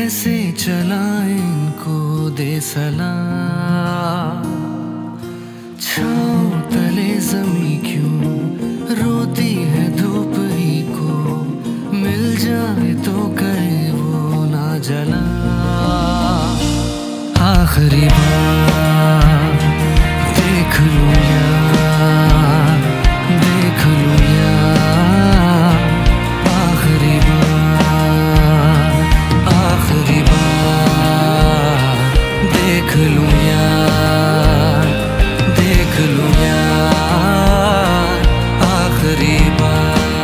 कैसे चलाएं इनको दे सलाह। छाँव तले जमी क्यों रोती है धूप ही को, मिल जाए तो करे वो ना जला। आखिरी बार देख लूं यार, देख लूं यार, आखिरी बार, आखिरी बार देख लूं यार, देख लूं यार, आखिरी बार।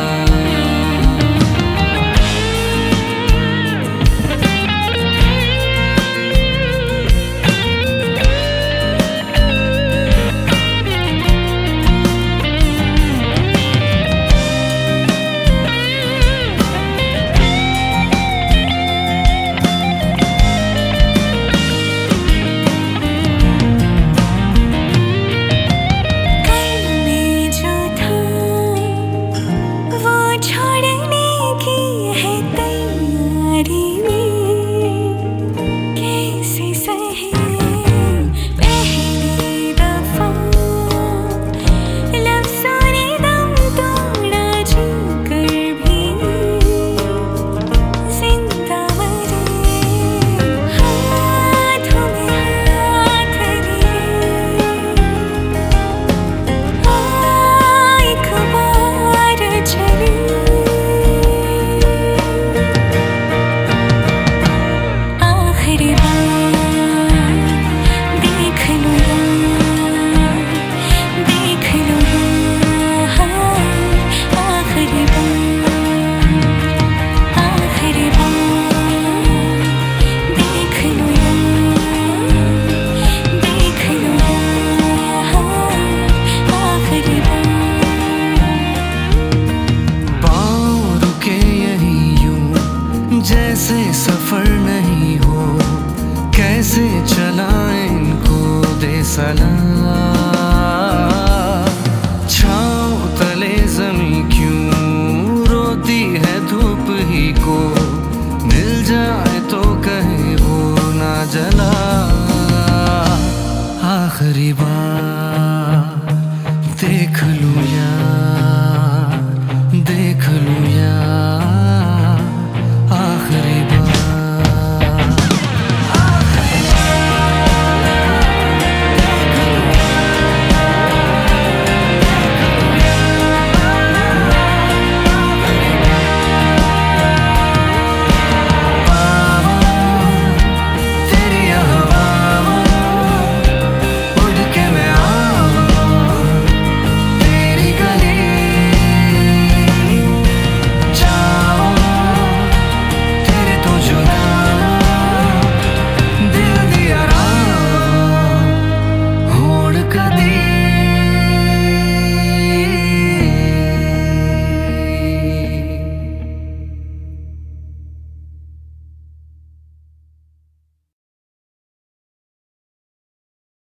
जैसे सफर नहीं हो, कैसे चलाएं इनको दे सलाह।